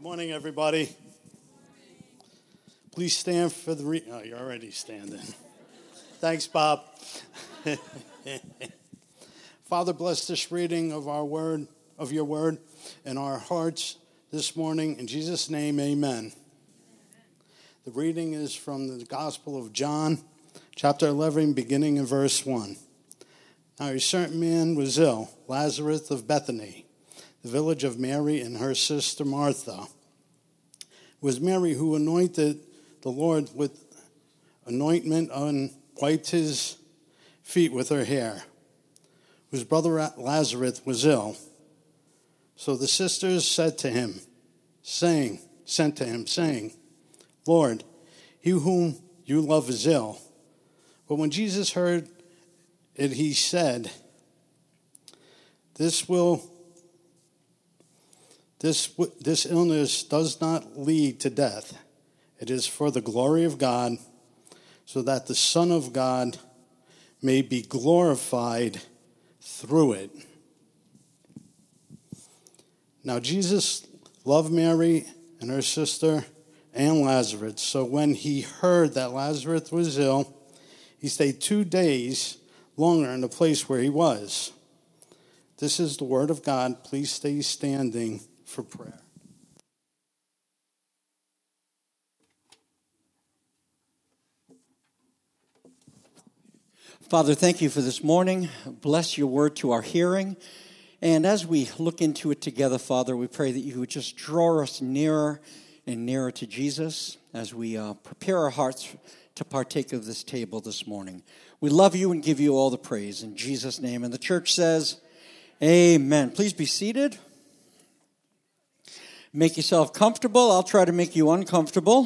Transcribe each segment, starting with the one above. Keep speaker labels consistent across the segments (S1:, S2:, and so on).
S1: Good morning, everybody. Please stand for the oh, you're already standing. Thanks, Bob. Father, bless this reading of our word, of your word, in our hearts this morning. In Jesus' name, amen. The reading is from the Gospel of John, chapter 11, beginning in verse 1. Now a certain man was ill, Lazarus of Bethany, the village of Mary and her sister Martha. It was Mary who anointed the Lord with anointment and wiped his feet with her hair, whose brother Lazarus was ill. So the sisters sent to him, saying, Lord, he whom you love is ill. But when Jesus heard it, he said, This illness does not lead to death. It is for the glory of God, so that the Son of God may be glorified through it. Now Jesus loved Mary and her sister and Lazarus. So when he heard that Lazarus was ill, he stayed 2 days longer in the place where he was. This is the word of God. Please stay standing for prayer.
S2: Father, thank you for this morning. Bless your word to our hearing. And as we look into it together, Father, we pray that you would just draw us nearer and nearer to Jesus as we prepare our hearts to partake of this table this morning. We love you and give you all the praise in Jesus' name. And the church says, amen. Please be seated. Make yourself comfortable. I'll try to make you uncomfortable.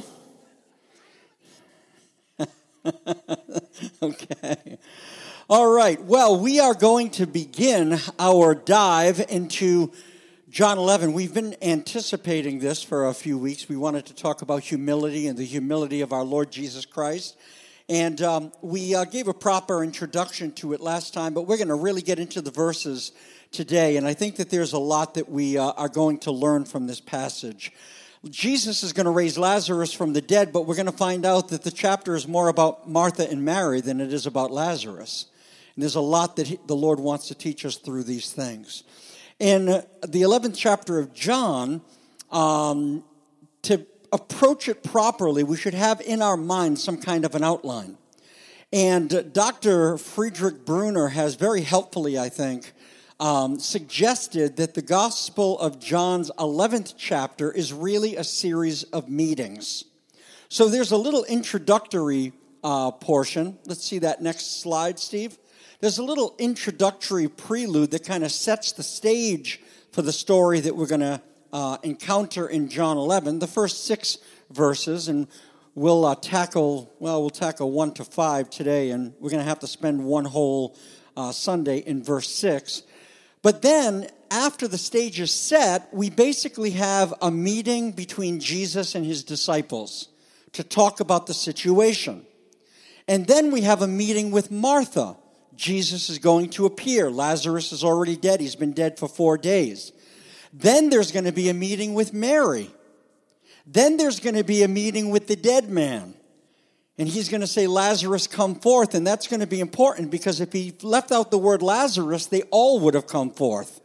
S2: Okay. All right. Well, we are going to begin our dive into John 11. We've been anticipating this for a few weeks. We wanted to talk about humility and the humility of our Lord Jesus Christ. And we gave a proper introduction to it last time, but we're going to really get into the verses today. And I think that there's a lot that we are going to learn from this passage. Jesus is going to raise Lazarus from the dead, but we're going to find out that the chapter is more about Martha and Mary than it is about Lazarus. And there's a lot that the Lord wants to teach us through these things. In the 11th chapter of John, to approach it properly, we should have in our mind some kind of an outline. And Dr. Friedrich Brunner has very helpfully, I think, suggested that the Gospel of John's 11th chapter is really a series of meetings. So there's a little introductory portion. Let's see that next slide, Steve. There's a little introductory prelude that kind of sets the stage for the story that we're going to encounter in John 11, the first 6 verses, and we'll tackle 1 to 5 today, and we're going to have to spend one whole Sunday in verse 6. But then, after the stage is set, we basically have a meeting between Jesus and his disciples to talk about the situation. And then we have a meeting with Martha. Jesus is going to appear. Lazarus is already dead. He's been dead for 4 days. Then there's going to be a meeting with Mary. Then there's going to be a meeting with the dead man. And he's going to say, Lazarus, come forth. And that's going to be important because if he left out the word Lazarus, they all would have come forth.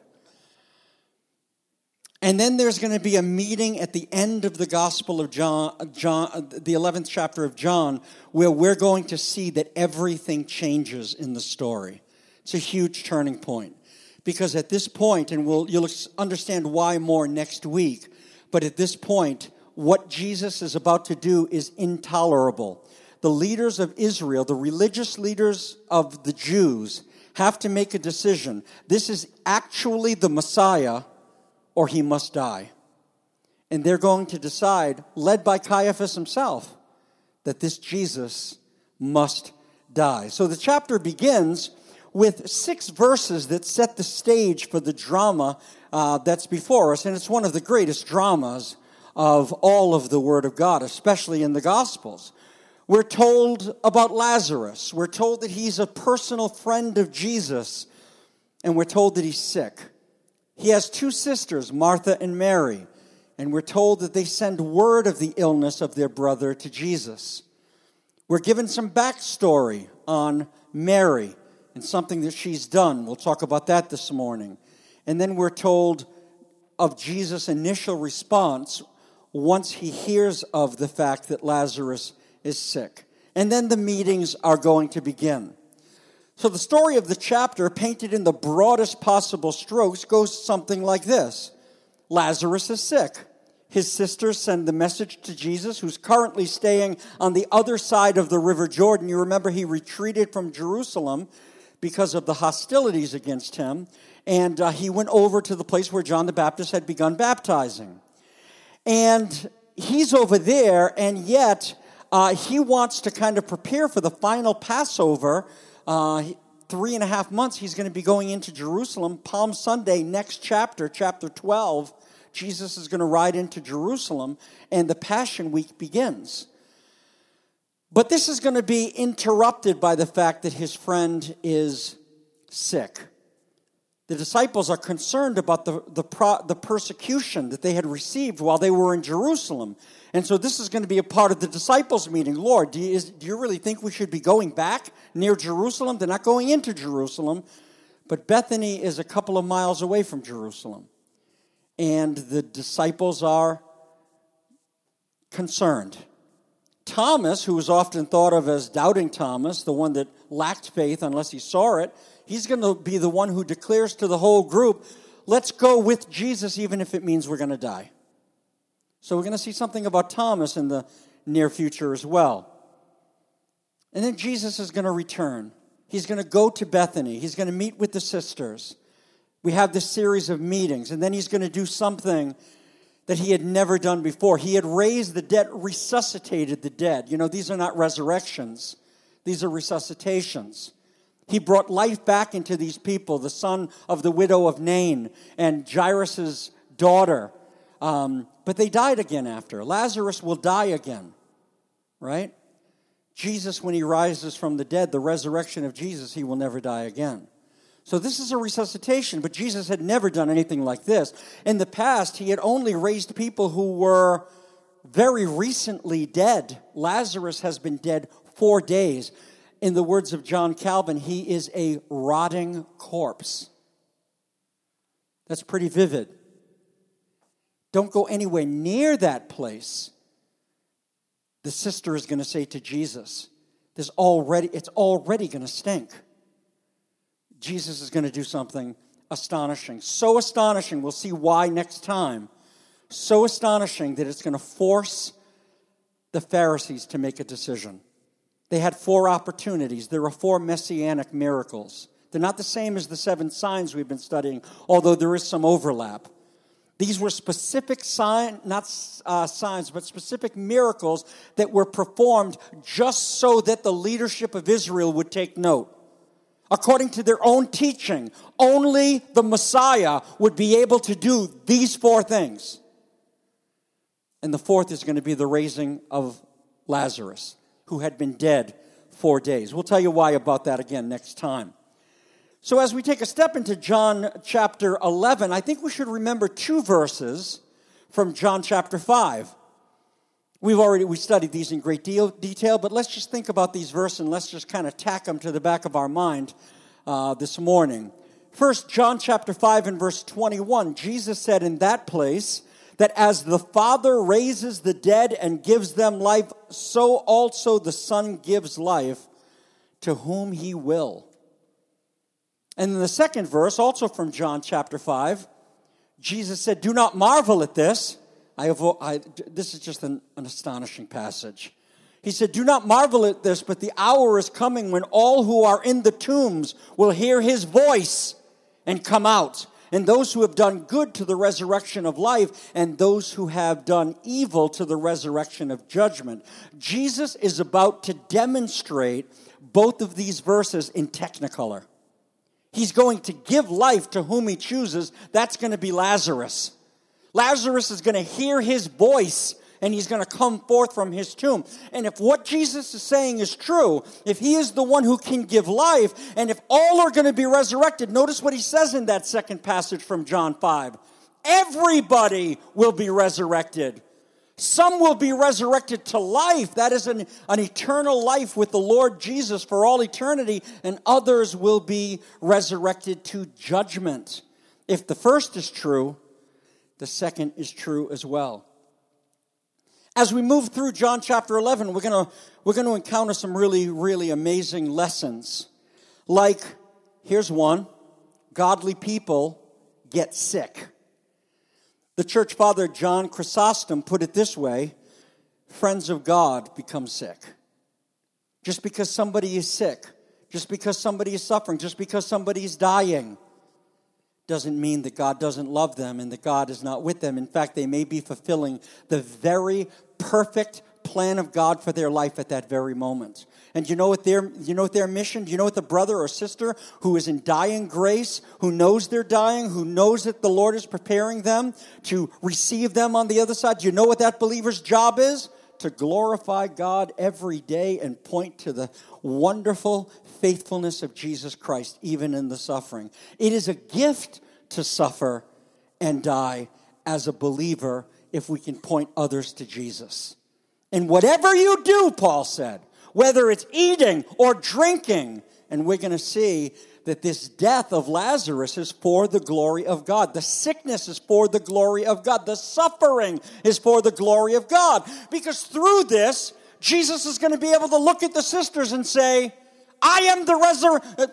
S2: And then there's going to be a meeting at the end of the Gospel of John, the 11th chapter of John, where we're going to see that everything changes in the story. It's a huge turning point. Because at this point, and you'll understand why more next week, but at this point, what Jesus is about to do is intolerable. The leaders of Israel, the religious leaders of the Jews, have to make a decision. This is actually the Messiah, or he must die. And they're going to decide, led by Caiaphas himself, that this Jesus must die. So the chapter begins with 6 verses that set the stage for the drama that's before us. And it's one of the greatest dramas of all of the Word of God, especially in the Gospels. We're told about Lazarus. We're told that he's a personal friend of Jesus. And we're told that he's sick. He has 2 sisters, Martha and Mary. And we're told that they send word of the illness of their brother to Jesus. We're given some backstory on Mary and something that she's done. We'll talk about that this morning. And then we're told of Jesus' initial response once he hears of the fact that Lazarus is sick. And then the meetings are going to begin. So the story of the chapter, painted in the broadest possible strokes, goes something like this. Lazarus is sick. His sisters send the message to Jesus, who's currently staying on the other side of the River Jordan. You remember he retreated from Jerusalem because of the hostilities against him. And he went over to the place where John the Baptist had begun baptizing. And he's over there, and yet he wants to kind of prepare for the final Passover. 3.5 months he's going to be going into Jerusalem. Palm Sunday, next chapter, chapter 12, Jesus is going to ride into Jerusalem, and the Passion Week begins. But this is going to be interrupted by the fact that his friend is sick. The disciples are concerned about the persecution that they had received while they were in Jerusalem. And so this is going to be a part of the disciples' meeting. Lord, do you really think we should be going back near Jerusalem? They're not going into Jerusalem, but Bethany is a couple of miles away from Jerusalem. And the disciples are concerned. Thomas, who is often thought of as doubting Thomas, the one that lacked faith unless he saw it, he's going to be the one who declares to the whole group, let's go with Jesus even if it means we're going to die. So we're going to see something about Thomas in the near future as well. And then Jesus is going to return. He's going to go to Bethany. He's going to meet with the sisters. We have this series of meetings, and then he's going to do something that he had never done before. He had raised the dead, resuscitated the dead. You know, these are not resurrections. These are resuscitations. He brought life back into these people, the son of the widow of Nain and Jairus' daughter. But they died again after. Lazarus will die again, right? Jesus, when he rises from the dead, the resurrection of Jesus, he will never die again. So this is a resuscitation, but Jesus had never done anything like this. In the past, he had only raised people who were very recently dead. Lazarus has been dead 4 days. In the words of John Calvin, he is a rotting corpse. That's pretty vivid. Don't go anywhere near that place. The sister is going to say to Jesus, it's already going to stink. Jesus is going to do something astonishing. So astonishing, we'll see why next time. So astonishing that it's going to force the Pharisees to make a decision. They had 4 opportunities. There are 4 messianic miracles. They're not the same as the 7 signs we've been studying, although there is some overlap. These were specific signs, but specific miracles that were performed just so that the leadership of Israel would take note. According to their own teaching, only the Messiah would be able to do these 4 things. And the 4th is going to be the raising of Lazarus, who had been dead 4 days. We'll tell you why about that again next time. So as we take a step into John chapter 11, I think we should remember 2 verses from John chapter 5. We studied these in great detail, but let's just think about these verses and let's just kind of tack them to the back of our mind this morning. First, John chapter 5 and verse 21, Jesus said in that place that as the Father raises the dead and gives them life, so also the Son gives life to whom he will. And in the second verse, also from John chapter 5, Jesus said, do not marvel at this. This is just an astonishing passage. He said, do not marvel at this, but the hour is coming when all who are in the tombs will hear his voice and come out. And those who have done good to the resurrection of life, and those who have done evil to the resurrection of judgment. Jesus is about to demonstrate both of these verses in technicolor. He's going to give life to whom he chooses. That's going to be Lazarus. Lazarus is going to hear his voice, and he's going to come forth from his tomb. And if what Jesus is saying is true, if he is the one who can give life, and if all are going to be resurrected, notice what he says in that second passage from John 5. Everybody will be resurrected. Some will be resurrected to life. That is an eternal life with the Lord Jesus for all eternity. And others will be resurrected to judgment. If the first is true, the second is true as well. As we move through John chapter 11, we're going to encounter some really, really amazing lessons. Like, here's one: godly people get sick. The church father John Chrysostom put it this way: friends of God become sick. Just because somebody is sick, just because somebody is suffering, just because somebody is dying, doesn't mean that God doesn't love them and that God is not with them. In fact, they may be fulfilling the very perfect plan of God for their life at that very moment. And you know what their mission? Do you know what the brother or sister who is in dying grace, who knows they're dying, who knows that the Lord is preparing them to receive them on the other side? Do you know what that believer's job is? To glorify God every day and point to the wonderful faithfulness of Jesus Christ, even in the suffering. It is a gift to suffer and die as a believer if we can point others to Jesus. And whatever you do, Paul said, whether it's eating or drinking, and we're going to see that this death of Lazarus is for the glory of God. The sickness is for the glory of God. The suffering is for the glory of God. Because through this, Jesus is going to be able to look at the sisters and say, I am the resurrection.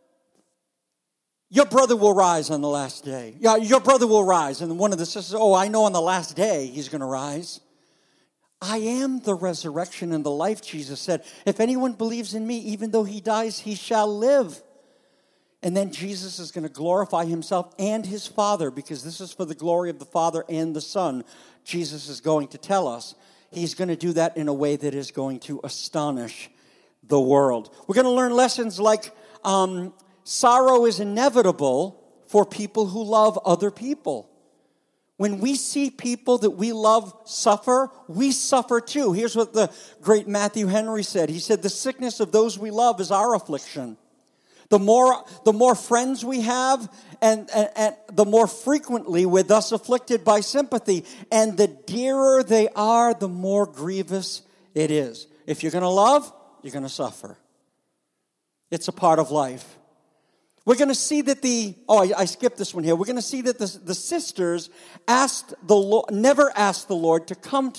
S2: Your brother will rise on the last day. Yeah, your brother will rise. And one of the sisters, I know on the last day he's going to rise. I am the resurrection and the life, Jesus said. If anyone believes in me, even though he dies, he shall live. And then Jesus is going to glorify himself and his Father, because this is for the glory of the Father and the Son. Jesus is going to tell us he's going to do that in a way that is going to astonish the world. We're going to learn lessons like sorrow is inevitable for people who love other people. When we see people that we love suffer, we suffer too. Here's what the great Matthew Henry said. He said, the sickness of those we love is our affliction. The more friends we have, and the more frequently we're thus afflicted by sympathy. And the dearer they are, the more grievous it is. If you're going to love, you're going to suffer. It's a part of life. We're going to see that I skipped this one here. We're going to see that the sisters never asked the Lord to come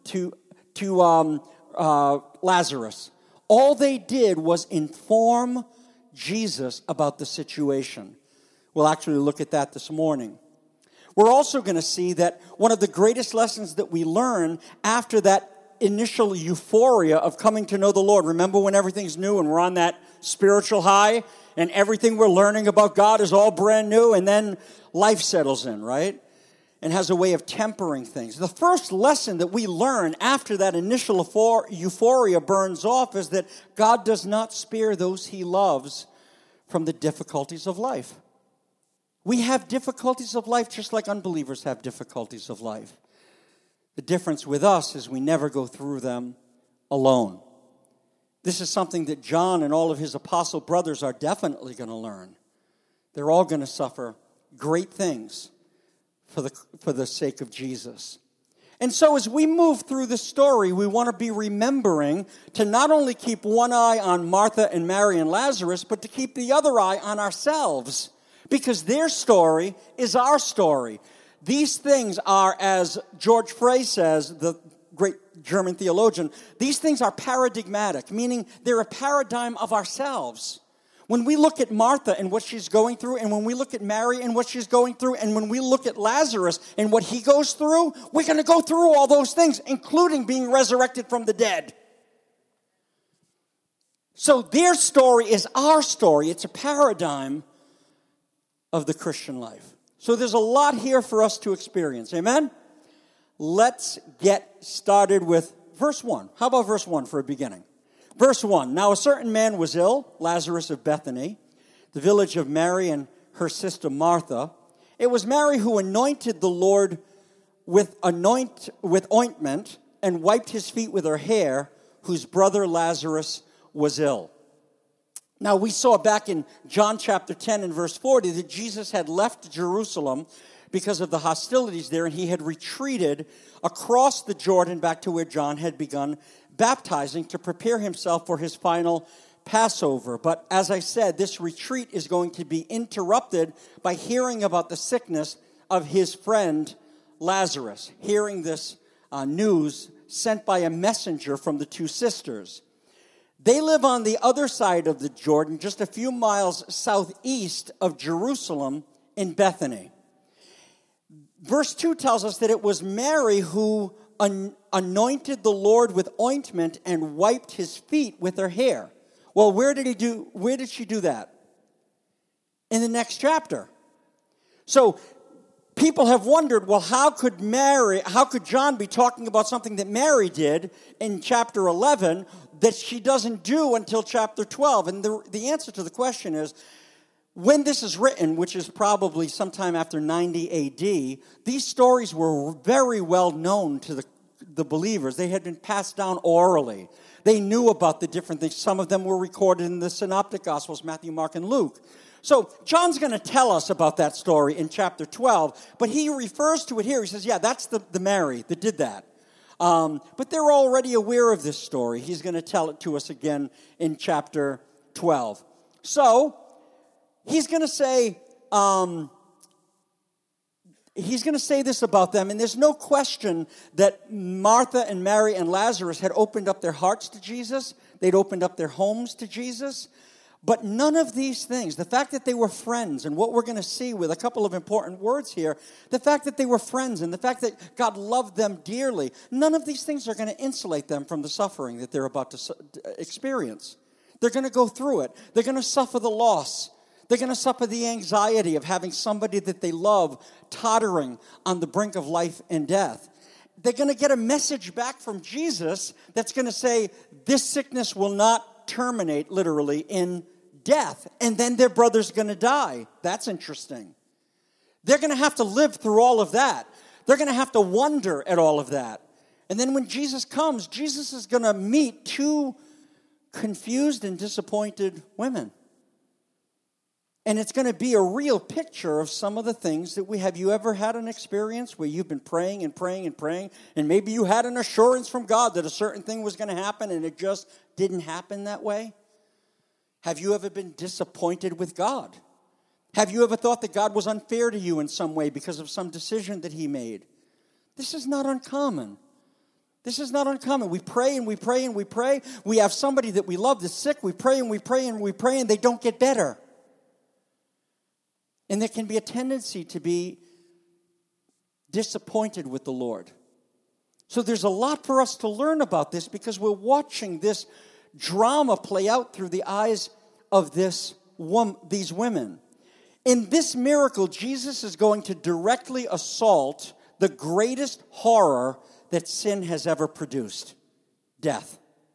S2: to Lazarus. All they did was inform Jesus about the situation. We'll actually look at that this morning. We're also going to see that one of the greatest lessons that we learn after that initial euphoria of coming to know the Lord. Remember when everything's new and we're on that spiritual high and everything we're learning about God is all brand new, and then life settles in, right? And has a way of tempering things. The first lesson that we learn after that initial euphoria burns off is that God does not spare those he loves from the difficulties of life. We have difficulties of life just like unbelievers have difficulties of life. The difference with us is we never go through them alone. This is something that John and all of his apostle brothers are definitely going to learn. They're all going to suffer great things for the sake of Jesus. And so as we move through the story, we want to be remembering to not only keep one eye on Martha and Mary and Lazarus, but to keep the other eye on ourselves. Because their story is our story. These things are, as George Frey says, the great German theologian, these things are paradigmatic, meaning they're a paradigm of ourselves. When we look at Martha and what she's going through, and when we look at Mary and what she's going through, and when we look at Lazarus and what he goes through, we're going to go through all those things, including being resurrected from the dead. So their story is our story. It's a paradigm of the Christian life. So there's a lot here for us to experience. Amen? Let's get started with verse 1. How about verse 1 for a beginning? Verse 1, now a certain man was ill, Lazarus of Bethany, the village of Mary and her sister Martha. It was Mary who anointed the Lord with ointment and wiped his feet with her hair, whose brother Lazarus was ill. Now we saw back in John chapter 10 and verse 40 that Jesus had left Jerusalem because of the hostilities there, and he had retreated across the Jordan back to where John had begun baptizing to prepare himself for his final Passover. But as I said, this retreat is going to be interrupted by hearing about the sickness of his friend Lazarus, hearing this news sent by a messenger from the two sisters. They live on the other side of the Jordan, just a few miles southeast of Jerusalem in Bethany. Verse 2 tells us that it was Mary who anointed the Lord with ointment and wiped his feet with her hair. Well, where did she do that? In the next chapter. So people have wondered, well, how could John be talking about something that Mary did in chapter 11 that she doesn't do until chapter 12? And the answer to the question is, when this is written, which is probably sometime after 90 A.D., these stories were very well known to the believers. They had been passed down orally. They knew about the different things. Some of them were recorded in the Synoptic Gospels, Matthew, Mark, and Luke. So John's going to tell us about that story in chapter 12, but he refers to it here. He says, yeah, that's the Mary that did that. But they're already aware of this story. He's going to tell it to us again in chapter 12. So he's going to say this about them, and there's no question that Martha and Mary and Lazarus had opened up their hearts to Jesus. They'd opened up their homes to Jesus. But none of these things, the fact that they were friends, and what we're going to see with a couple of important words here, the fact that they were friends and the fact that God loved them dearly, none of these things are going to insulate them from the suffering that they're about to experience. They're going to go through it. They're going to suffer the loss. They're going to suffer the anxiety of having somebody that they love tottering on the brink of life and death. They're going to get a message back from Jesus that's going to say, this sickness will not terminate literally in death. And then their brother's going to die. That's interesting. They're going to have to live through all of that. They're going to have to wonder at all of that. And then when Jesus comes, Jesus is going to meet two confused and disappointed women. And it's going to be a real picture of some of the things that have you ever had an experience where you've been praying and praying and praying, and maybe you had an assurance from God that a certain thing was going to happen, and it just didn't happen that way? Have you ever been disappointed with God? Have you ever thought that God was unfair to you in some way because of some decision that he made? This is not uncommon. This is not uncommon. We pray and we pray and we pray. We have somebody that we love that's sick. We pray and we pray and we pray, and they don't get better. And there can be a tendency to be disappointed with the Lord. So there's a lot for us to learn about this because we're watching this drama play out through the eyes of these women. In this miracle, Jesus is going to directly assault the greatest horror that sin has ever produced: death.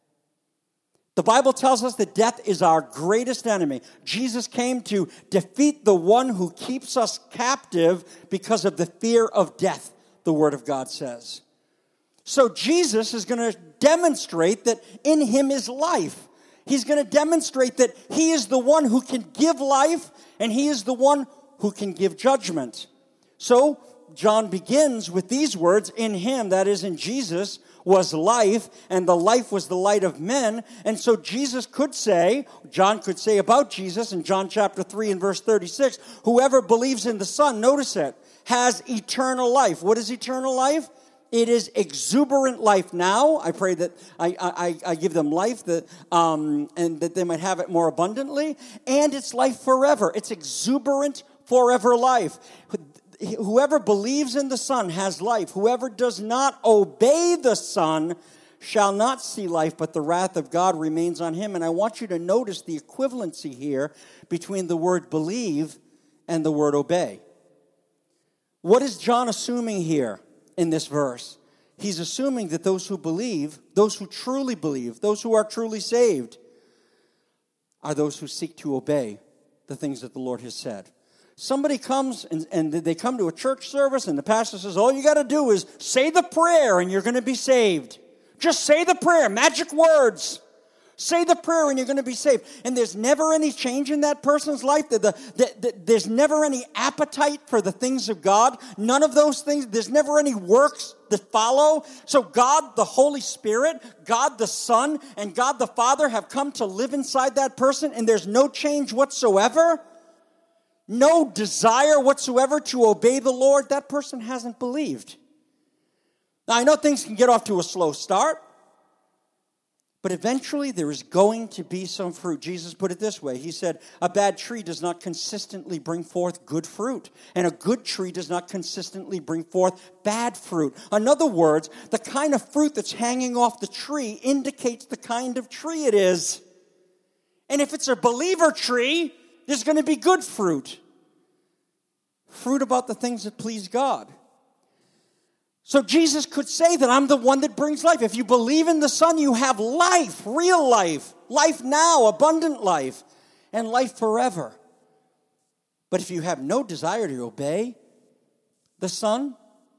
S2: The Bible tells us that death is our greatest enemy. Jesus came to defeat the one who keeps us captive because of the fear of death, the Word of God says. So Jesus is going to demonstrate that in him is life. He's going to demonstrate that he is the one who can give life, and he is the one who can give judgment. So John begins with these words, in him, that is in Jesus, was life, and the life was the light of men. And so Jesus could say, John could say about Jesus in John chapter 3 and verse 36, whoever believes in the Son, notice it, has eternal life. What is eternal life? It is exuberant life now. I pray that I give them life and that they might have it more abundantly. And it's life forever. It's exuberant forever life. Whoever believes in the Son has life. Whoever does not obey the Son shall not see life, but the wrath of God remains on him. And I want you to notice the equivalency here between the word believe and the word obey. What is John assuming here in this verse? He's assuming that those who believe, those who truly believe, those who are truly saved, are those who seek to obey the things that the Lord has said. Somebody comes and they come to a church service and the pastor says, all you got to do is say the prayer and you're going to be saved. Just say the prayer, magic words. Say the prayer and you're going to be saved. And there's never any change in that person's life. There's never any appetite for the things of God. None of those things. There's never any works that follow. So God, the Holy Spirit, God the Son, and God the Father have come to live inside that person, and there's no change whatsoever. No desire whatsoever to obey the Lord. That person hasn't believed. Now, I know things can get off to a slow start. But eventually there is going to be some fruit. Jesus put it this way. He said, a bad tree does not consistently bring forth good fruit. And a good tree does not consistently bring forth bad fruit. In other words, the kind of fruit that's hanging off the tree indicates the kind of tree it is. And if it's a believer tree, there's going to be good fruit. Fruit about the things that please God. So Jesus could say that I'm the one that brings life. If you believe in the Son, you have life, real life, life now, abundant life, and life forever. But if you have no desire to obey the Son,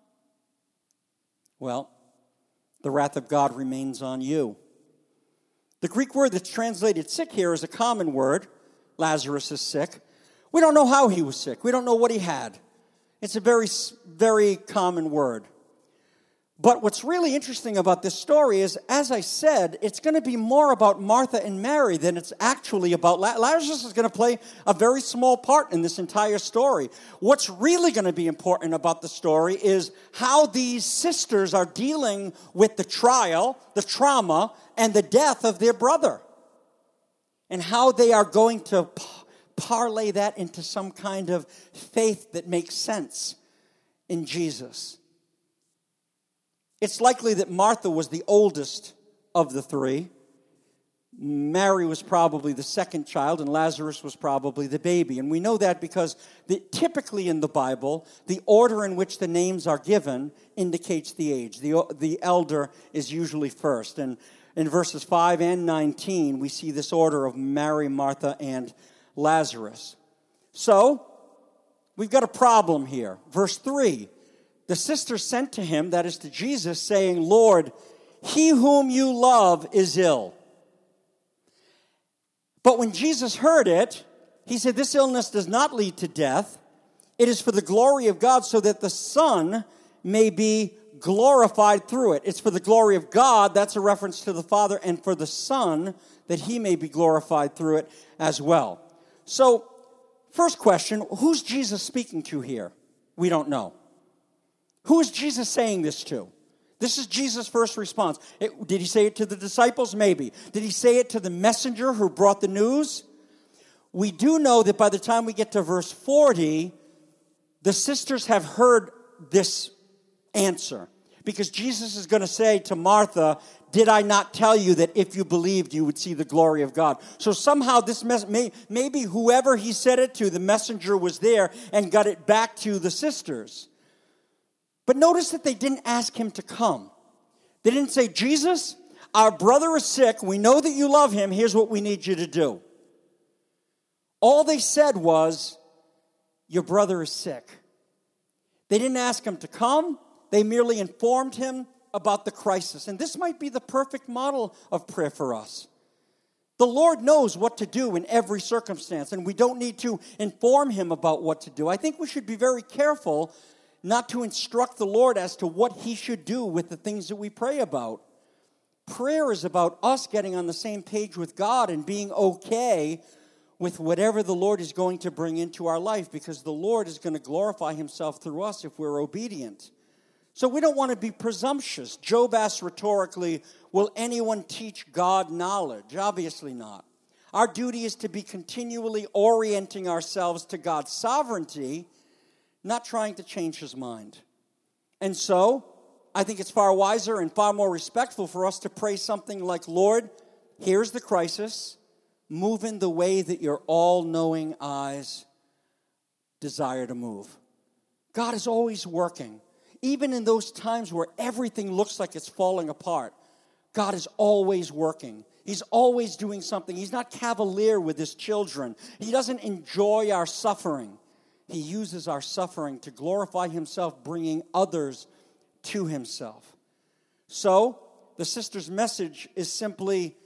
S2: well, the wrath of God remains on you. The Greek word that's translated sick here is a common word. Lazarus is sick. We don't know how he was sick. We don't know what he had. It's a very, very common word. But what's really interesting about this story is, as I said, it's going to be more about Martha and Mary than it's actually about Lazarus is going to play a very small part in this entire story. What's really going to be important about the story is how these sisters are dealing with the trial, the trauma, and the death of their brother. And how they are going to parlay that into some kind of faith that makes sense in Jesus. It's likely that Martha was the oldest of the three. Mary was probably the second child, and Lazarus was probably the baby. And we know that because typically in the Bible, the order in which the names are given indicates the age. The elder is usually first. And in verses 5 and 19, we see this order of Mary, Martha, and Lazarus. So, we've got a problem here. Verse 3. The sisters sent to him, that is to Jesus, saying, Lord, he whom you love is ill. But when Jesus heard it, he said, this illness does not lead to death. It is for the glory of God, so that the Son may be glorified through it. It's for the glory of God, that's a reference to the Father, and for the Son, that he may be glorified through it as well. So, first question, who's Jesus speaking to here? We don't know. Who is Jesus saying this to? This is Jesus' first response. Did he say it to the disciples? Maybe. Did he say it to the messenger who brought the news? We do know that by the time we get to verse 40, the sisters have heard this answer. Because Jesus is going to say to Martha, did I not tell you that if you believed, you would see the glory of God? So somehow this maybe whoever he said it to, the messenger was there and got it back to the sisters. But notice that they didn't ask him to come. They didn't say, Jesus, our brother is sick. We know that you love him. Here's what we need you to do. All they said was, your brother is sick. They didn't ask him to come. They merely informed him about the crisis. And this might be the perfect model of prayer for us. The Lord knows what to do in every circumstance, and we don't need to inform him about what to do. I think we should be very careful not to instruct the Lord as to what he should do with the things that we pray about. Prayer is about us getting on the same page with God and being okay with whatever the Lord is going to bring into our life, because the Lord is going to glorify himself through us if we're obedient. So we don't want to be presumptuous. Job asks rhetorically, will anyone teach God knowledge? Obviously not. Our duty is to be continually orienting ourselves to God's sovereignty, not trying to change his mind. And so, I think it's far wiser and far more respectful for us to pray something like, Lord, here's the crisis. Move in the way that your all-knowing eyes desire to move. God is always working. Even in those times where everything looks like it's falling apart, God is always working. He's always doing something. He's not cavalier with his children. He doesn't enjoy our suffering. He uses our suffering to glorify himself, bringing others to himself. So, the sister's message is simply,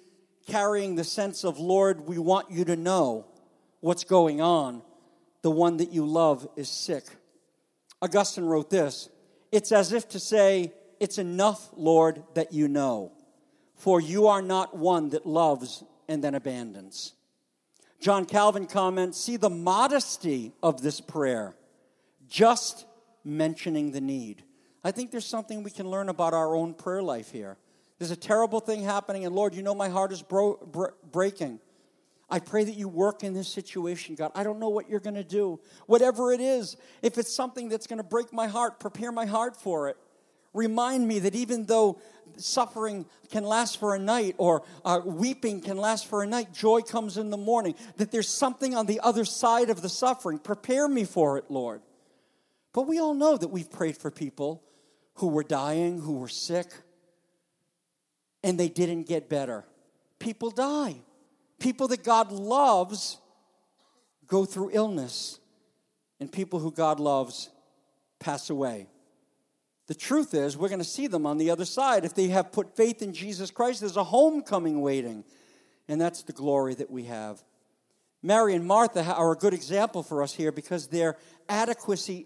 S2: carrying the sense of, Lord, we want you to know what's going on. The one that you love is sick. Augustine wrote this, it's as if to say, it's enough, Lord, that you know, for you are not one that loves and then abandons. John Calvin comments, see the modesty of this prayer, just mentioning the need. I think there's something we can learn about our own prayer life here. There's a terrible thing happening, and Lord, you know my heart is breaking. I pray that you work in this situation, God. I don't know what you're going to do. Whatever it is, if it's something that's going to break my heart, prepare my heart for it. Remind me that even though suffering can last for a night or weeping can last for a night, joy comes in the morning, that there's something on the other side of the suffering. Prepare me for it, Lord. But we all know that we've prayed for people who were dying, who were sick, and they didn't get better. People die. People that God loves go through illness, and people who God loves pass away. The truth is, we're going to see them on the other side. If they have put faith in Jesus Christ, there's a homecoming waiting, and that's the glory that we have. Mary and Martha are a good example for us here because their adequacy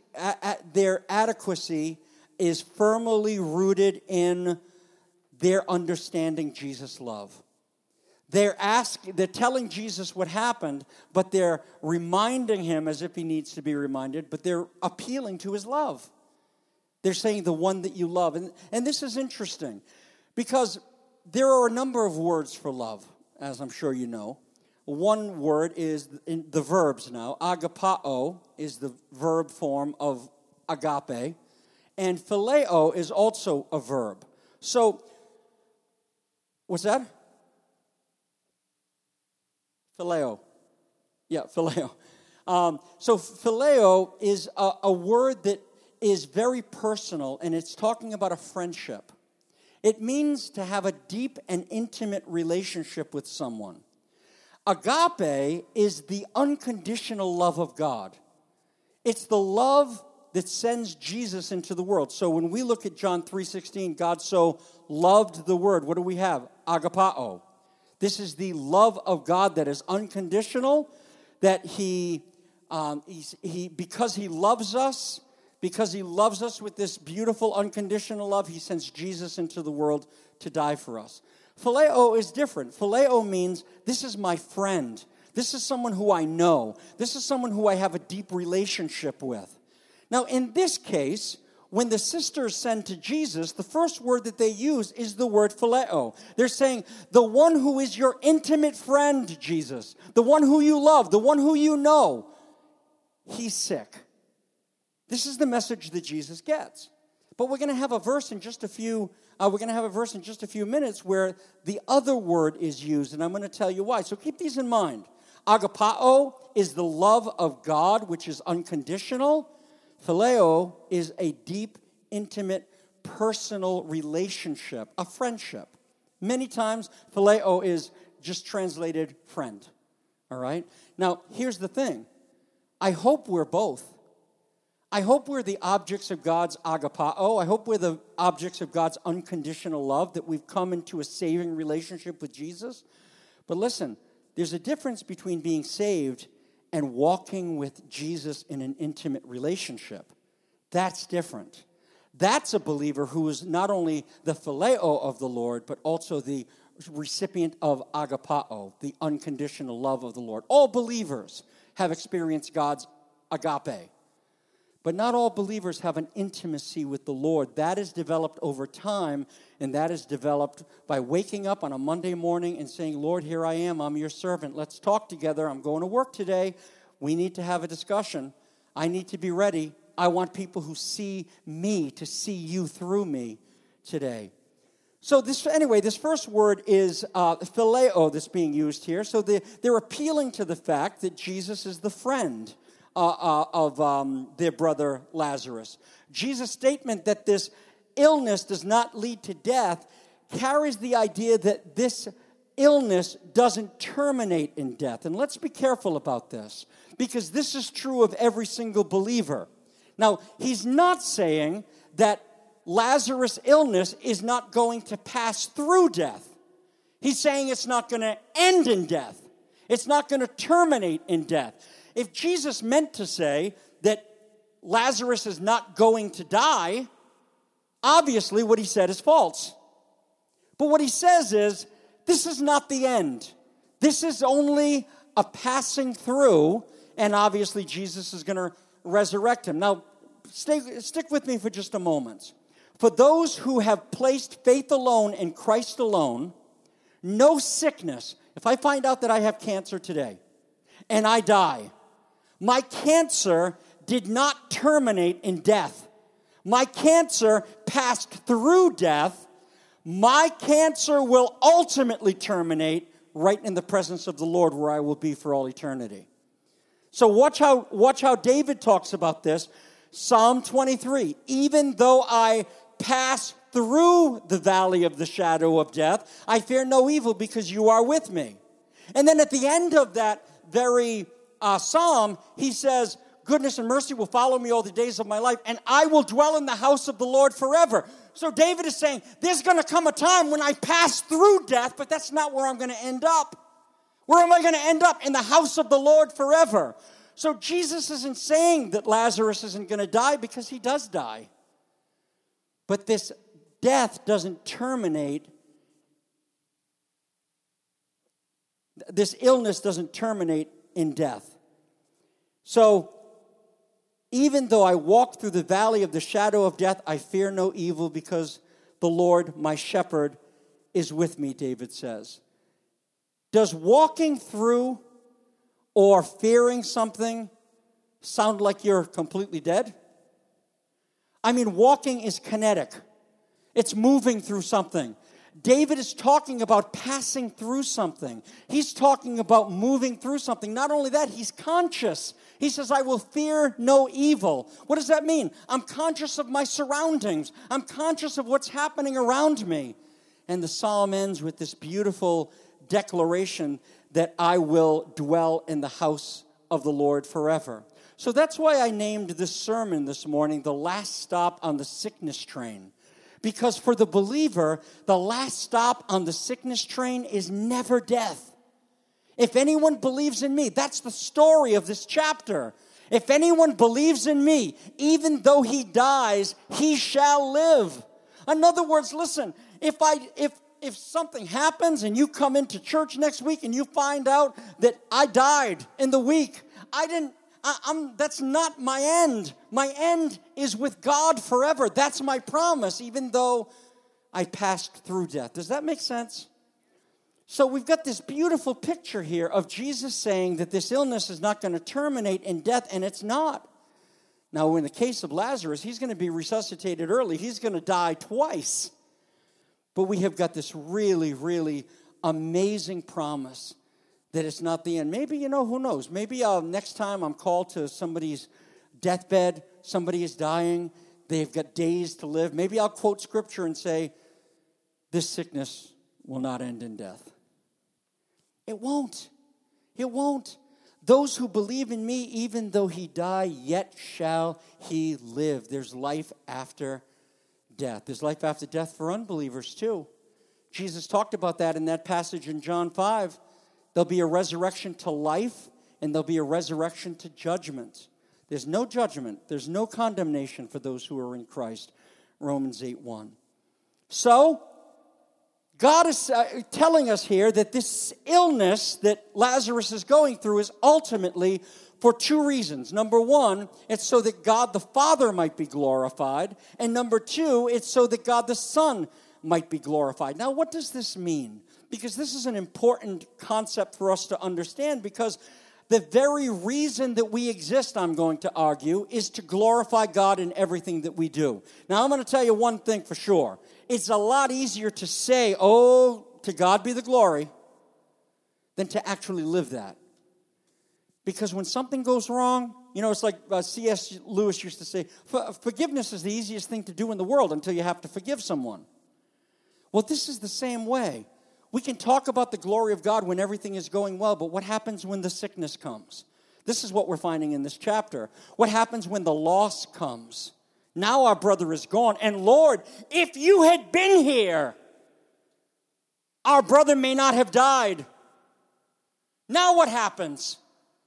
S2: is firmly rooted in their understanding Jesus' love. They're telling Jesus what happened, but they're reminding him as if he needs to be reminded, but they're appealing to his love. They're saying the one that you love. And this is interesting because there are a number of words for love, as I'm sure you know. One word is in the verbs now. Agapao is the verb form of agape, and phileo is also a verb. So, what's that? Phileo. Yeah, phileo. So phileo is a word that is very personal, and it's talking about a friendship. It means to have a deep and intimate relationship with someone. Agape is the unconditional love of God. It's the love that sends Jesus into the world. So when we look at John 3:16, God so loved the word, what do we have? Agapao. This is the love of God that is unconditional, that because he loves us with this beautiful unconditional love, he sends Jesus into the world to die for us. Phileo is different. Phileo means this is my friend. This is someone who I know. This is someone who I have a deep relationship with. Now, in this case, when the sisters send to Jesus, the first word that they use is the word phileo. They're saying, the one who is your intimate friend, Jesus, the one who you love, the one who you know, he's sick. This is the message that Jesus gets. But we're going to have a verse in just a few minutes where the other word is used, and I'm going to tell you why. So keep these in mind. Agapao is the love of God, which is unconditional. Phileo is a deep, intimate, personal relationship, a friendship. Many times, phileo is just translated friend. All right? Now, here's the thing. I hope we're both. I hope we're the objects of God's agapao. I hope we're the objects of God's unconditional love, that we've come into a saving relationship with Jesus. But listen, there's a difference between being saved and walking with Jesus in an intimate relationship. That's different. That's a believer who is not only the phileo of the Lord, but also the recipient of agapao, the unconditional love of the Lord. All believers have experienced God's agape. But not all believers have an intimacy with the Lord. That is developed over time, and that is developed by waking up on a Monday morning and saying, Lord, here I am. I'm your servant. Let's talk together. I'm going to work today. We need to have a discussion. I need to be ready. I want people who see me to see you through me today. So this first word is phileo that's being used here. So they're appealing to the fact that Jesus is the friend of their brother Lazarus. Jesus' statement that this illness does not lead to death carries the idea that this illness doesn't terminate in death. And let's be careful about this, because this is true of every single believer. Now, he's not saying that Lazarus' illness is not going to pass through death. He's saying it's not going to end in death. It's not going to terminate in death. If Jesus meant to say that Lazarus is not going to die, obviously what he said is false. But what he says is, this is not the end. This is only a passing through, and obviously Jesus is going to resurrect him. Now, stick with me for just a moment. For those who have placed faith alone in Christ alone, no sickness. If I find out that I have cancer today and I die, my cancer did not terminate in death. My cancer passed through death. My cancer will ultimately terminate right in the presence of the Lord, where I will be for all eternity. So watch how David talks about this. Psalm 23, even though I pass through the valley of the shadow of death, I fear no evil because you are with me. And then at the end of that very psalm, he says, goodness and mercy will follow me all the days of my life, and I will dwell in the house of the Lord forever. So David is saying, there's going to come a time when I pass through death, but that's not where I'm going to end up. Where am I going to end up? In the house of the Lord forever. So Jesus isn't saying that Lazarus isn't going to die, because he does die. But this death doesn't terminate. This illness doesn't terminate in death. So, even though I walk through the valley of the shadow of death, I fear no evil, because the Lord, my shepherd, is with me, David says. Does walking through or fearing something sound like you're completely dead? I mean, walking is kinetic. It's moving through something. David is talking about passing through something. He's talking about moving through something. Not only that, he's conscious. He says, I will fear no evil. What does that mean? I'm conscious of my surroundings. I'm conscious of what's happening around me. And the psalm ends with this beautiful declaration that I will dwell in the house of the Lord forever. So that's why I named this sermon this morning, The Last Stop on the Sickness Train. Because for the believer, the last stop on the sickness train is never death. If anyone believes in me, that's the story of this chapter. If anyone believes in me, even though he dies, he shall live. In other words, listen, if something happens and you come into church next week and you find out that I died in the week, that's not my end. My end is with God forever. That's my promise, even though I passed through death. Does that make sense? So we've got this beautiful picture here of Jesus saying that this illness is not going to terminate in death, and it's not. Now, in the case of Lazarus, he's going to be resuscitated early. He's going to die twice. But we have got this really, really amazing promise that it's not the end. Maybe, who knows? Maybe next time I'm called to somebody's deathbed, somebody is dying, they've got days to live. Maybe I'll quote scripture and say, this sickness will not end in death. It won't. It won't. Those who believe in me, even though he die, yet shall he live. There's life after death. There's life after death for unbelievers too. Jesus talked about that in that passage in John 5. There'll be a resurrection to life, and there'll be a resurrection to judgment. There's no judgment. There's no condemnation for those who are in Christ. Romans 8:1. So, God is telling us here that this illness that Lazarus is going through is ultimately for two reasons. Number one, it's so that God the Father might be glorified. And number two, it's so that God the Son might be glorified. Now, what does this mean? Because this is an important concept for us to understand, because the very reason that we exist, I'm going to argue, is to glorify God in everything that we do. Now, I'm going to tell you one thing for sure. It's a lot easier to say, oh, to God be the glory, than to actually live that. Because when something goes wrong, it's like C.S. Lewis used to say, forgiveness is the easiest thing to do in the world until you have to forgive someone. Well, this is the same way. We can talk about the glory of God when everything is going well, but what happens when the sickness comes? This is what we're finding in this chapter. What happens when the loss comes? Now our brother is gone, and Lord, if you had been here, Our brother may not have died. Now what happens?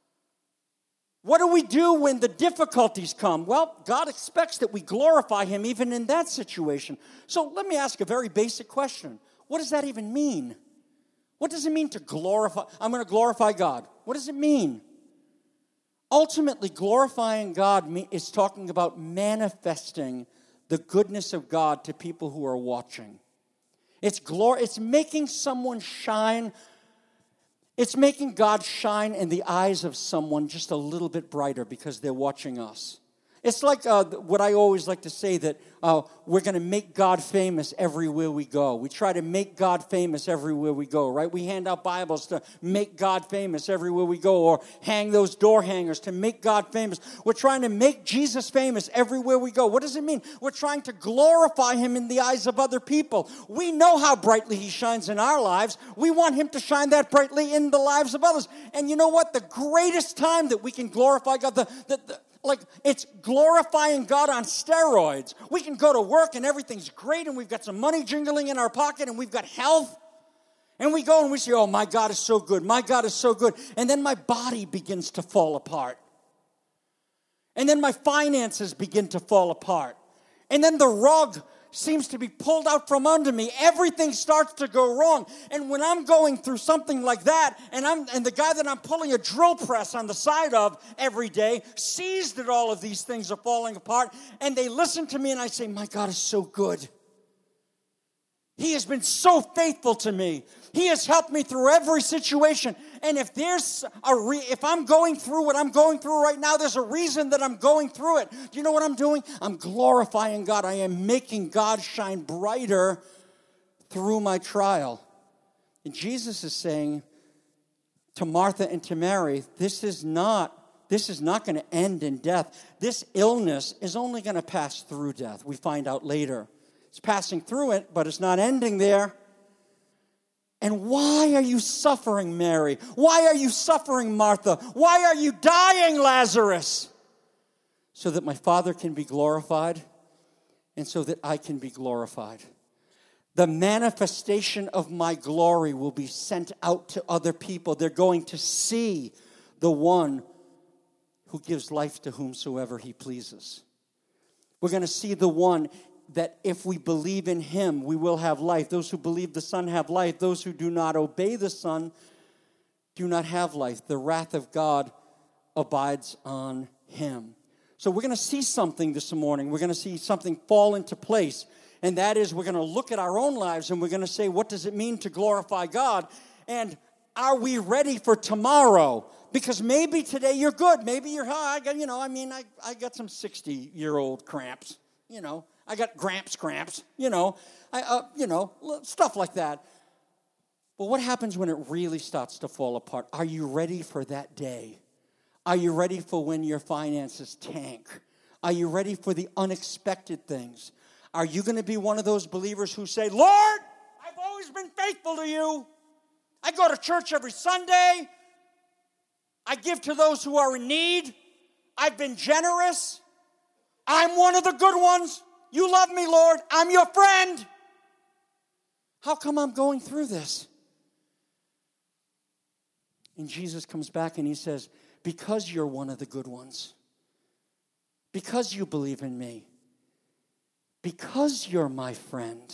S2: What do we do when the difficulties come? Well, God expects that we glorify him even in that situation. So let me ask a very basic question. What does that even mean? What does it mean to glorify? I'm going to glorify God. What does it mean? Ultimately, glorifying God is talking about manifesting the goodness of God to people who are watching. It's making someone shine. It's making God shine in the eyes of someone just a little bit brighter because they're watching us. It's like what I always like to say, that we're going to make God famous everywhere we go. We try to make God famous everywhere we go, right? We hand out Bibles to make God famous everywhere we go, or hang those door hangers to make God famous. We're trying to make Jesus famous everywhere we go. What does it mean? We're trying to glorify him in the eyes of other people. We know how brightly he shines in our lives. We want him to shine that brightly in the lives of others. And you know what? The greatest time that we can glorify God, it's glorifying God on steroids. We can go to work and everything's great and we've got some money jingling in our pocket and we've got health. And we go and we say, oh, my God is so good. My God is so good. And then my body begins to fall apart. And then my finances begin to fall apart. And then the rug seems to be pulled out from under me. Everything starts to go wrong. And when I'm going through something like that, and the guy that I'm pulling a drill press on the side of every day sees that all of these things are falling apart, and they listen to me, and I say, my God is so good. He has been so faithful to me. He has helped me through every situation. And if if I'm going through what I'm going through right now, there's a reason that I'm going through it. Do you know what I'm doing? I'm glorifying God. I am making God shine brighter through my trial. And Jesus is saying to Martha and to Mary, this is not going to end in death. This illness is only going to pass through death. We find out later. It's passing through it, but it's not ending there. And why are you suffering, Mary? Why are you suffering, Martha? Why are you dying, Lazarus? So that my Father can be glorified and so that I can be glorified. The manifestation of my glory will be sent out to other people. They're going to see the one who gives life to whomsoever he pleases. We're going to see the one that if we believe in him, we will have life. Those who believe the Son have life. Those who do not obey the Son do not have life. The wrath of God abides on him. So we're going to see something this morning. We're going to see something fall into place. And that is, we're going to look at our own lives and we're going to say, what does it mean to glorify God? And are we ready for tomorrow? Because maybe today you're good. Maybe you're, I got some 60-year-old cramps, I got cramps, stuff like that. But what happens when it really starts to fall apart? Are you ready for that day? Are you ready for when your finances tank? Are you ready for the unexpected things? Are you going to be one of those believers who say, Lord, I've always been faithful to you. I go to church every Sunday. I give to those who are in need. I've been generous. I'm one of the good ones. You love me, Lord. I'm your friend. How come I'm going through this? And Jesus comes back and he says, because you're one of the good ones, because you believe in me, because you're my friend,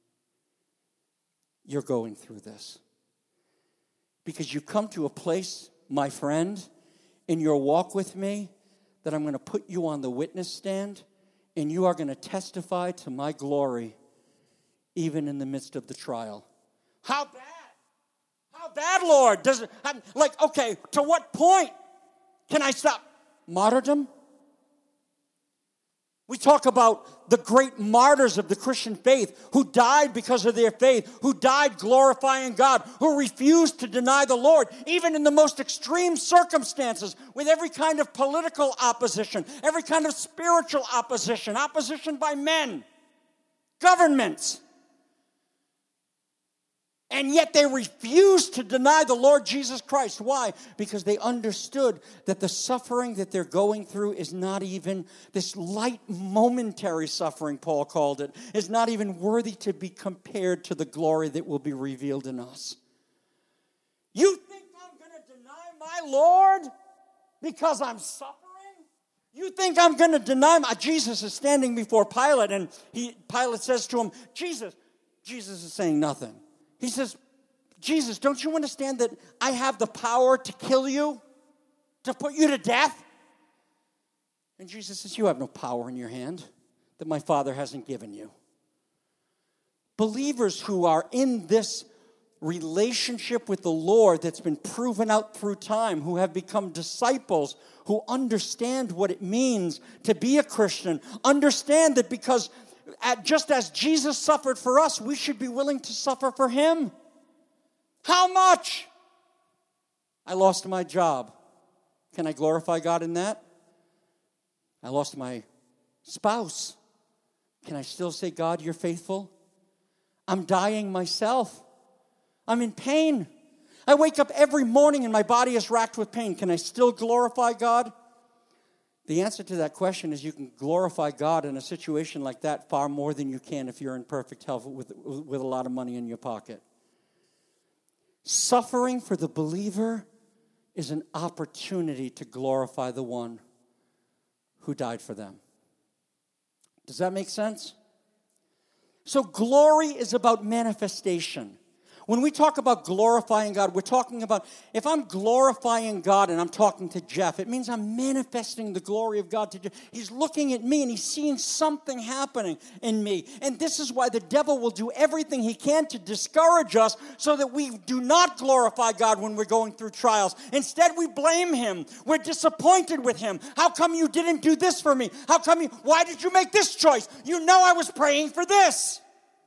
S2: you're going through this. Because you come to a place, my friend, in your walk with me, that I'm going to put you on the witness stand, and you are going to testify to my glory, even in the midst of the trial. How bad? How bad, Lord? Okay, to what point can I stop? Martyrdom? We talk about the great martyrs of the Christian faith who died because of their faith, who died glorifying God, who refused to deny the Lord, even in the most extreme circumstances, with every kind of political opposition, every kind of spiritual opposition, opposition by men, governments. And yet they refused to deny the Lord Jesus Christ. Why? Because they understood that the suffering that they're going through is not even, this light momentary suffering, Paul called it, is not even worthy to be compared to the glory that will be revealed in us. You think I'm going to deny my Lord because I'm suffering? You think I'm going to deny Jesus is standing before Pilate, and Pilate says to him, Jesus is saying nothing. He says, Jesus, don't you understand that I have the power to kill you, to put you to death? And Jesus says, you have no power in your hand that my Father hasn't given you. Believers who are in this relationship with the Lord that's been proven out through time, who have become disciples, who understand what it means to be a Christian, understand that because just as Jesus suffered for us, we should be willing to suffer for him. How much? I lost my job. Can I glorify God in that? I lost my spouse. Can I still say, God, you're faithful? I'm dying myself. I'm in pain. I wake up every morning and my body is racked with pain. Can I still glorify God? The answer to that question is you can glorify God in a situation like that far more than you can if you're in perfect health with a lot of money in your pocket. Suffering for the believer is an opportunity to glorify the one who died for them. Does that make sense? So glory is about manifestation. When we talk about glorifying God, we're talking about, if I'm glorifying God and I'm talking to Jeff, it means I'm manifesting the glory of God to Jeff. He's looking at me and he's seeing something happening in me. And this is why the devil will do everything he can to discourage us so that we do not glorify God when we're going through trials. Instead, we blame him. We're disappointed with him. How come you didn't do this for me? Why did you make this choice? You know I was praying for this.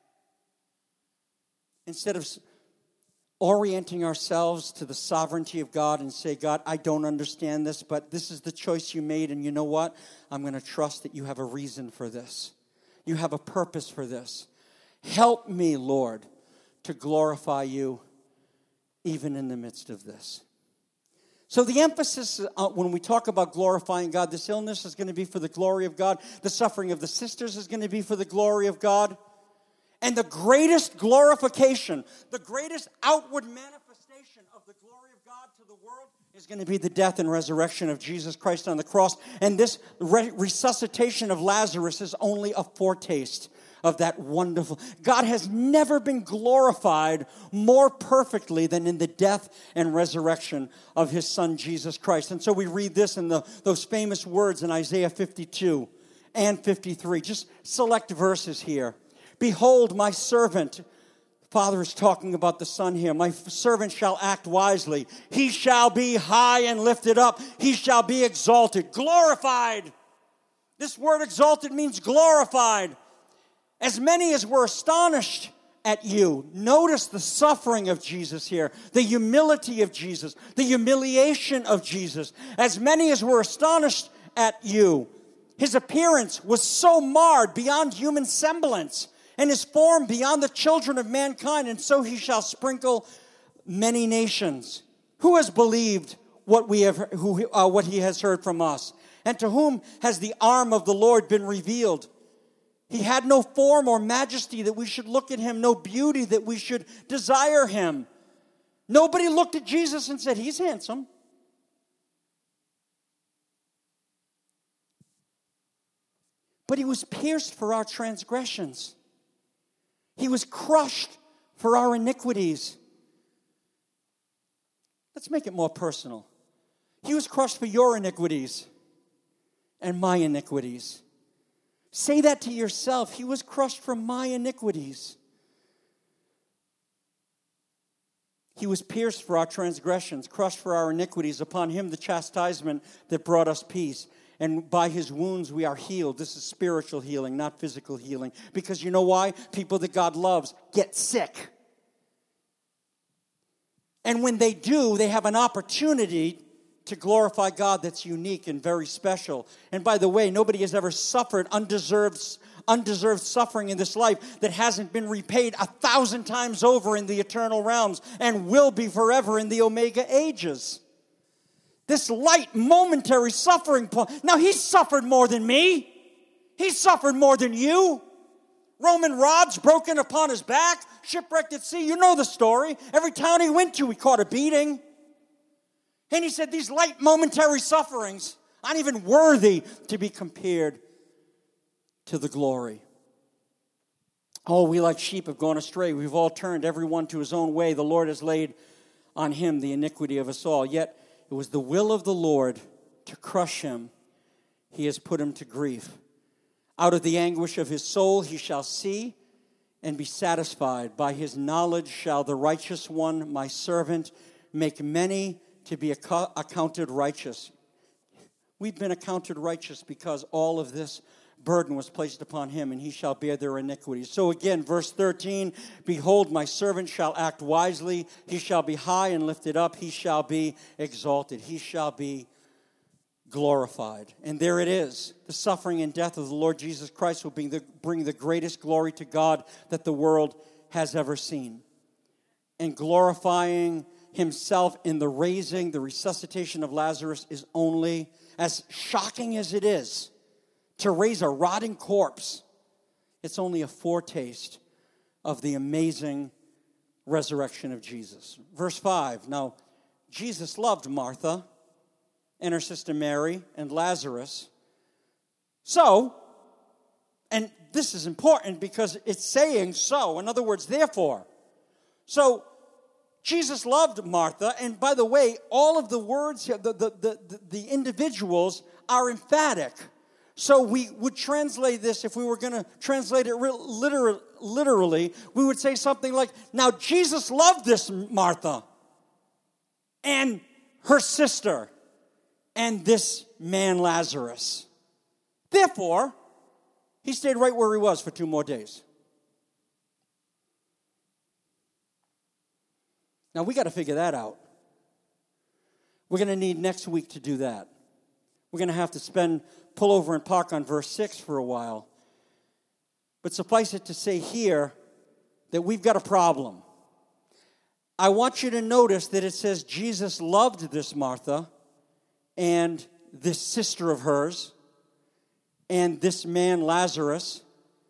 S2: Instead of orienting ourselves to the sovereignty of God and say, God, I don't understand this, but this is the choice you made, and you know what? I'm going to trust that you have a reason for this. You have a purpose for this. Help me, Lord, to glorify you even in the midst of this. So the emphasis when we talk about glorifying God, this illness is going to be for the glory of God. The suffering of the sisters is going to be for the glory of God. And the greatest glorification, the greatest outward manifestation of the glory of God to the world is going to be the death and resurrection of Jesus Christ on the cross. And this resuscitation of Lazarus is only a foretaste of that wonderful. God has never been glorified more perfectly than in the death and resurrection of his son Jesus Christ. And so we read this in those famous words in Isaiah 52 and 53. Just select verses here. Behold, my servant, the Father is talking about the Son here. My servant shall act wisely. He shall be high and lifted up. He shall be exalted, glorified. This word exalted means glorified. As many as were astonished at you. Notice the suffering of Jesus here, the humility of Jesus, the humiliation of Jesus. As many as were astonished at you. His appearance was so marred beyond human semblance, and his form beyond the children of mankind, and so he shall sprinkle many nations. Who has believed what he has heard from us? And to whom has the arm of the Lord been revealed? He had no form or majesty that we should look at him, no beauty that we should desire him. Nobody looked at Jesus and said, he's handsome. But he was pierced for our transgressions. He was crushed for our iniquities. Let's make it more personal. He was crushed for your iniquities and my iniquities. Say that to yourself. He was crushed for my iniquities. He was pierced for our transgressions, crushed for our iniquities. Upon him the chastisement that brought us peace. And by his wounds we are healed. This is spiritual healing, not physical healing. Because you know why? People that God loves get sick. And when they do, they have an opportunity to glorify God that's unique and very special. And by the way, nobody has ever suffered undeserved undeserved suffering in this life that hasn't been repaid 1,000 times over in the eternal realms and will be forever in the Omega ages. This light, momentary suffering. Now, he suffered more than me. He suffered more than you. Roman rods broken upon his back, shipwrecked at sea. You know the story. Every town he went to, he caught a beating. And he said, these light, momentary sufferings aren't even worthy to be compared to the glory. Oh, we like sheep have gone astray. We've all turned everyone to his own way. The Lord has laid on him the iniquity of us all. Yet it was the will of the Lord to crush him. He has put him to grief. Out of the anguish of his soul he shall see and be satisfied. By his knowledge shall the righteous one, my servant, make many to be accounted righteous. We've been accounted righteous because all of this burden was placed upon him, and he shall bear their iniquities. So again, verse 13, behold, my servant shall act wisely. He shall be high and lifted up. He shall be exalted. He shall be glorified. And there it is. The suffering and death of the Lord Jesus Christ will bring the greatest glory to God that the world has ever seen. And glorifying himself in the raising, the resuscitation of Lazarus is only, as shocking as it is, to raise a rotting corpse, it's only a foretaste of the amazing resurrection of Jesus. Verse 5, now, Jesus loved Martha and her sister Mary and Lazarus. So, and this is important because it's saying so. In other words, therefore. So, Jesus loved Martha, and by the way, all of the words here, the individuals are emphatic. So we would translate this, if we were going to translate it literally, we would say something like, now Jesus loved this Martha and her sister and this man Lazarus. Therefore, he stayed right where he was for 2 more days. Now, we got to figure that out. We're going to need next week to do that. We're going to have to pull over and park on verse 6 for a while. But suffice it to say here that we've got a problem. I want you to notice that it says Jesus loved this Martha and this sister of hers and this man Lazarus.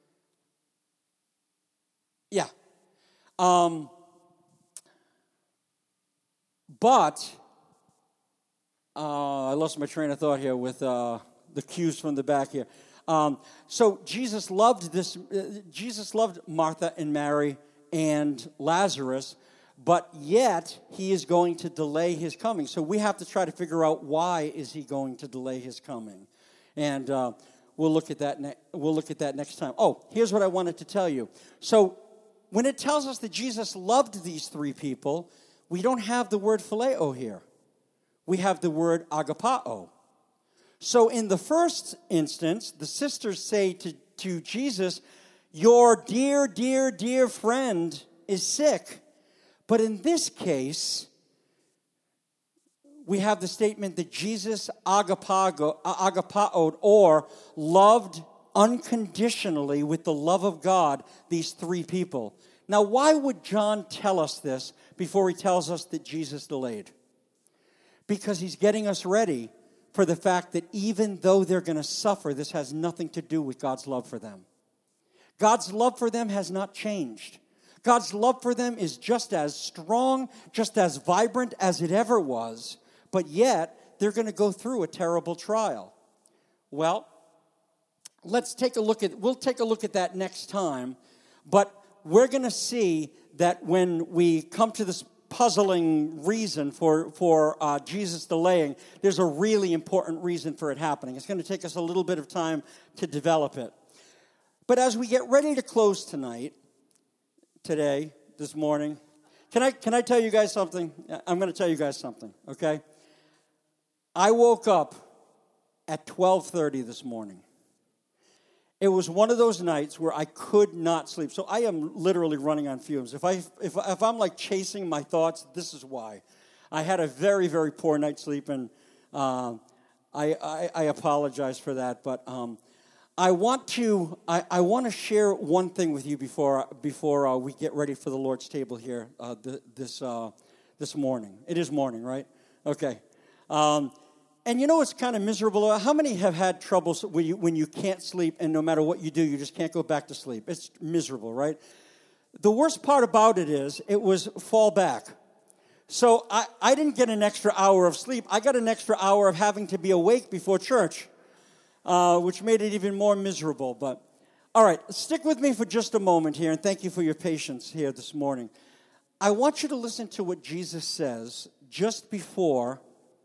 S2: Yeah. But I lost my train of thought here with the cues from the back here. So Jesus loved Martha and Mary and Lazarus, but yet he is going to delay his coming. So we have to try to figure out why is he going to delay his coming, and we'll look at that. We'll look at that next time. Oh, here's what I wanted to tell you. So when it tells us that Jesus loved these 3 people, we don't have the word phileo here. We have the word agapao. So in the first instance, the sisters say to Jesus, your dear, dear, dear friend is sick. But in this case, we have the statement that Jesus agapaoed, or loved unconditionally with the love of God, these 3 people. Now, why would John tell us this before he tells us that Jesus delayed? Because he's getting us ready for the fact that even though they're going to suffer, this has nothing to do with God's love for them. God's love for them has not changed. God's love for them is just as strong, just as vibrant as it ever was, but yet they're going to go through a terrible trial. Well, we'll take a look at that next time, but we're going to see that when we come to this puzzling reason for Jesus delaying, there's a really important reason for it happening. It's going to take us a little bit of time to develop it. But as we get ready to close this morning, can I tell you guys something? I'm going to tell you guys something, okay? I woke up at 12:30 this morning. It was one of those nights where I could not sleep. So I am literally running on fumes. If I'm like chasing my thoughts, this is why. I had a very, very poor night's sleep, and I apologize for that. But I want to share one thing with you before we get ready for the Lord's table here this morning. It is morning, right? Okay. And you know what's kind of miserable? How many have had troubles when you can't sleep, and no matter what you do, you just can't go back to sleep? It's miserable, right? The worst part about it is it was fall back. So I didn't get an extra hour of sleep. I got an extra hour of having to be awake before church, which made it even more miserable. But all right, stick with me for just a moment here, and thank you for your patience here this morning. I want you to listen to what Jesus says just before,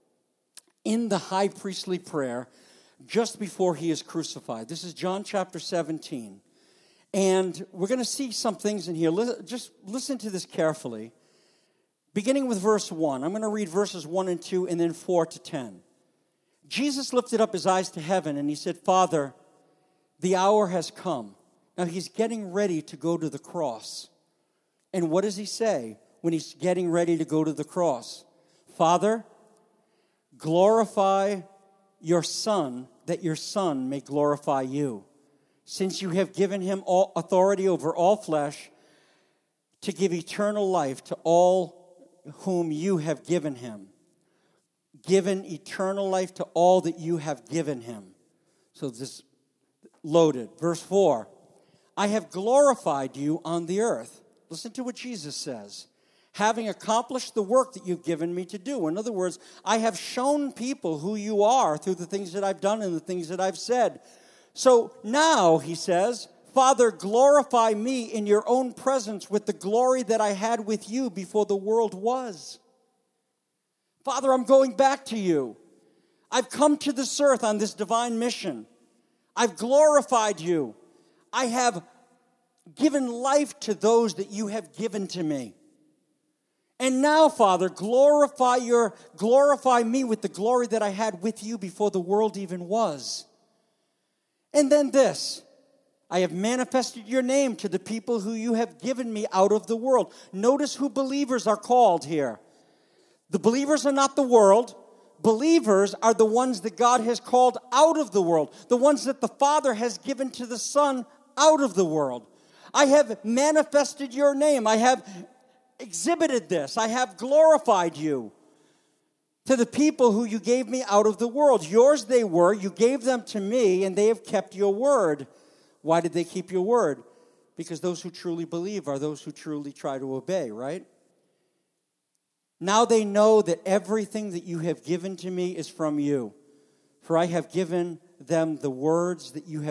S2: in the high priestly prayer, just before he is crucified. This is John chapter 17. And we're going to see some things in here. Just listen to this carefully. Beginning with verse 1. I'm going to read verses 1 and 2 and then 4 to 10. Jesus lifted up his eyes to heaven and he said, Father, the hour has come. Now he's getting ready to go to the cross. And what does he say when he's getting ready to go to the cross? Father, glorify your Son, that your Son may glorify you, since you have given him all authority over all flesh to give eternal life to all whom you have given him. Given eternal life to all that you have given him. So this loaded. Verse 4, I have glorified you on the earth. Listen to what Jesus says. Having accomplished the work that you've given me to do. In other words, I have shown people who you are through the things that I've done and the things that I've said. So now, he says, Father, glorify me in your own presence with the glory that I had with you before the world was. Father, I'm going back to you. I've come to this earth on this divine mission. I've glorified you. I have given life to those that you have given to me. And now, Father, glorify me with the glory that I had with you before the world even was. And then this, I have manifested your name to the people who you have given me out of the world. Notice who believers are called here. The believers are not the world. Believers are the ones that God has called out of the world. The ones that the Father has given to the Son out of the world. I have manifested your name. I have exhibited this. I have glorified you to the people who you gave me out of the world. Yours they were. You gave them to me, and they have kept your word. Why did they keep your word? Because those who truly believe are those who truly try to obey, right? Now they know that everything that you have given to me is from you. For I have given them the words that you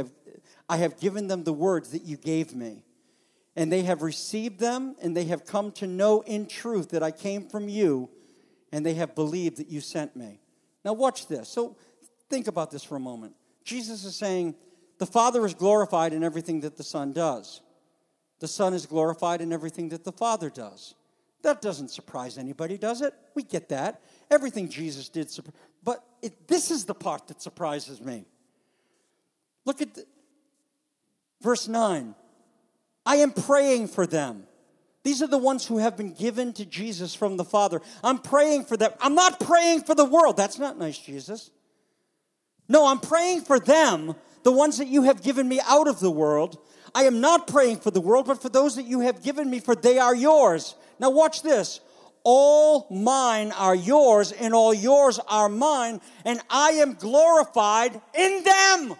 S2: gave me. And they have received them, and they have come to know in truth that I came from you, and they have believed that you sent me. Now watch this. So think about this for a moment. Jesus is saying, the Father is glorified in everything that the Son does. The Son is glorified in everything that the Father does. That doesn't surprise anybody, does it? We get that. Everything Jesus did. But this is the part that surprises me. Look at verse 9. I am praying for them. These are the ones who have been given to Jesus from the Father. I'm praying for them. I'm not praying for the world. That's not nice, Jesus. No, I'm praying for them, the ones that you have given me out of the world. I am not praying for the world, but for those that you have given me, for they are yours. Now watch this. All mine are yours, and all yours are mine, and I am glorified in them.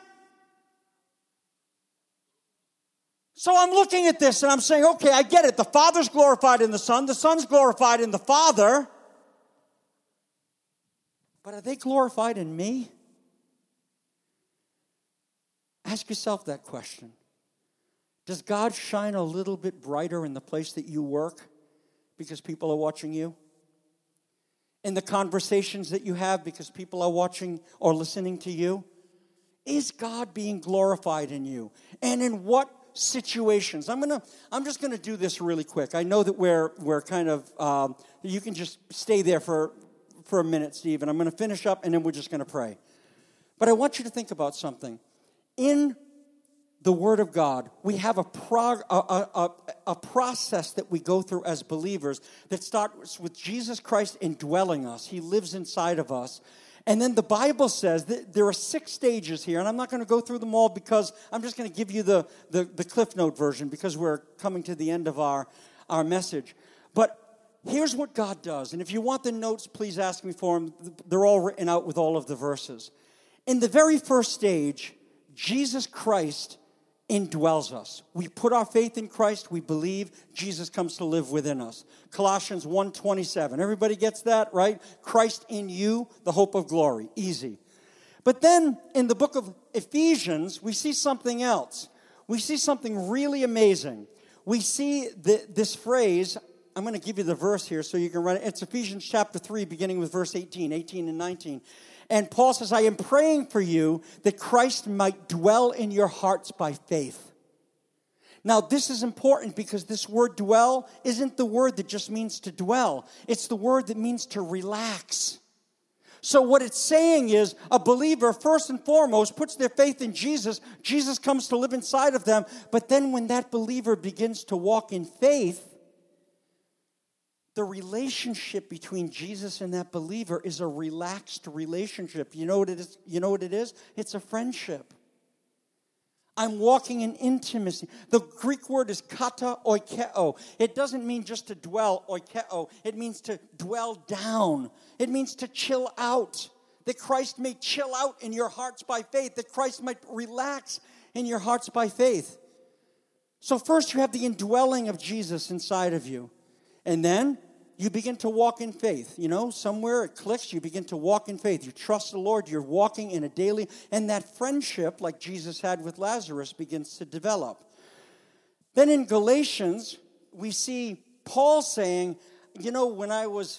S2: So I'm looking at this and I'm saying, okay, I get it. The Father's glorified in the Son's glorified in the Father. But are they glorified in me? Ask yourself that question. Does God shine a little bit brighter in the place that you work because people are watching you? In the conversations that you have because people are watching or listening to you? Is God being glorified in you? And in what situations? I'm just gonna do this really quick. I know that we're kind of you can just stay there for a minute, Steve, and I'm gonna finish up and then we're just gonna pray. But I want you to think about something. In the Word of God, we have a process that we go through as believers that starts with Jesus Christ indwelling us. He lives inside of us. And then the Bible says that there are 6 stages here, and I'm not going to go through them all because I'm just going to give you the Cliff Note version because we're coming to the end of our message. But here's what God does. And if you want the notes, please ask me for them. They're all written out with all of the verses. In the very first stage, Jesus Christ indwells us. We put our faith in Christ. We believe Jesus comes to live within us. Colossians 1:27. Everybody gets that, right? Christ in you, the hope of glory. Easy. But then in the book of Ephesians, we see something else. We see something really amazing. We see this phrase. I'm going to give you the verse here so you can run it. It's Ephesians chapter 3, beginning with verse 18 and 19. And Paul says, I am praying for you that Christ might dwell in your hearts by faith. Now, this is important because this word dwell isn't the word that just means to dwell. It's the word that means to relax. So what it's saying is a believer, first and foremost, puts their faith in Jesus. Jesus comes to live inside of them. But then when that believer begins to walk in faith, the relationship between Jesus and that believer is a relaxed relationship. You know what it is? You know what it is? It's a friendship. I'm walking in intimacy. The Greek word is kata oikeo. It doesn't mean just to dwell, oikeo. It means to dwell down. It means to chill out. That Christ may chill out in your hearts by faith. That Christ might relax in your hearts by faith. So first you have the indwelling of Jesus inside of you. And then you begin to walk in faith. You know, somewhere it clicks, you begin to walk in faith. You trust the Lord, you're walking in a daily, and that friendship, like Jesus had with Lazarus, begins to develop. Then in Galatians, we see Paul saying, you know, when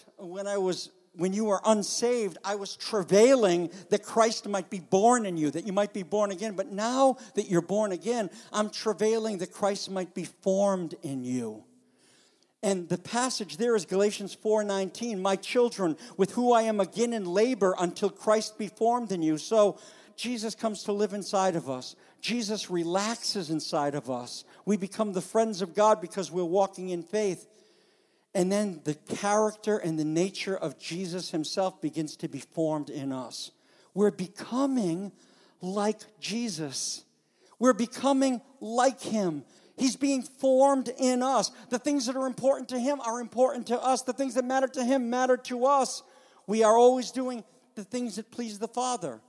S2: you were unsaved, I was travailing that Christ might be born in you, that you might be born again. But now that you're born again, I'm travailing that Christ might be formed in you. And the passage there is Galatians 4:19. My children, with who I am again in labor until Christ be formed in you. So Jesus comes to live inside of us. Jesus relaxes inside of us. We become the friends of God because we're walking in faith. And then the character and the nature of Jesus himself begins to be formed in us. We're becoming like Jesus. We're becoming like him. He's being formed in us. The things that are important to him are important to us. The things that matter to him matter to us. We are always doing the things that please the Father.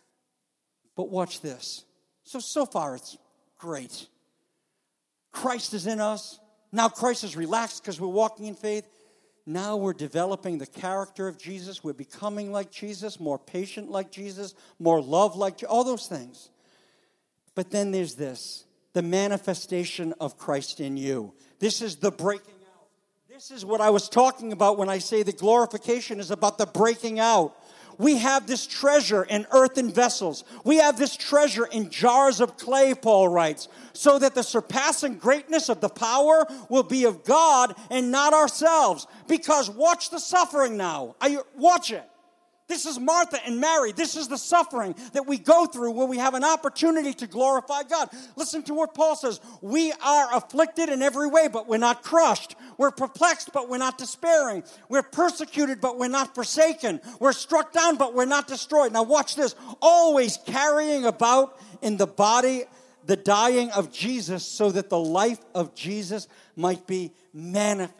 S2: But watch this. So far it's great. Christ is in us. Now Christ is relaxed because we're walking in faith. Now we're developing the character of Jesus. We're becoming like Jesus, more patient like Jesus, more love like Jesus, all those things. But then there's this. The manifestation of Christ in you. This is the breaking out. This is what I was talking about when I say that glorification is about the breaking out. We have this treasure in earthen vessels. We have this treasure in jars of clay, Paul writes, so that the surpassing greatness of the power will be of God and not ourselves. Because watch the suffering now. Watch it. This is Martha and Mary. This is the suffering that we go through where we have an opportunity to glorify God. Listen to what Paul says. We are afflicted in every way, but we're not crushed. We're perplexed, but we're not despairing. We're persecuted, but we're not forsaken. We're struck down, but we're not destroyed. Now watch this. Always carrying about in the body the dying of Jesus so that the life of Jesus might be manifested.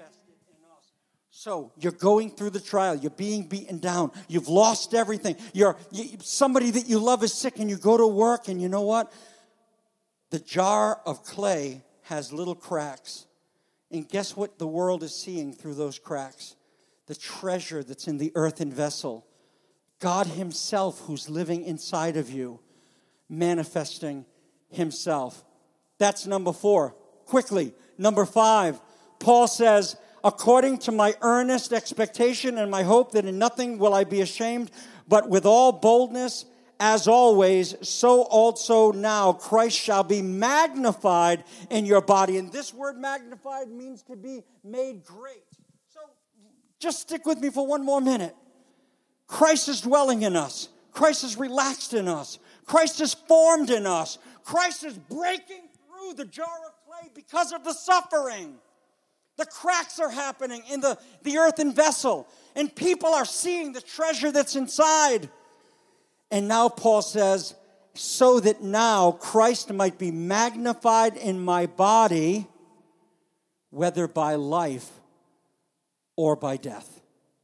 S2: So you're going through the trial. You're being beaten down. You've lost everything. Somebody that you love is sick and you go to work and you know what? The jar of clay has little cracks. And guess what the world is seeing through those cracks? The treasure that's in the earthen vessel. God himself who's living inside of you, manifesting himself. That's number 4. Quickly, number 5. Paul says, according to my earnest expectation and my hope that in nothing will I be ashamed, but with all boldness, as always, so also now Christ shall be magnified in your body. And this word magnified means to be made great. So just stick with me for one more minute. Christ is dwelling in us. Christ is relaxed in us. Christ is formed in us. Christ is breaking through the jar of clay because of the suffering. The cracks are happening in the earthen vessel. And people are seeing the treasure that's inside. And now Paul says, so that now Christ might be magnified in my body, whether by life or by death.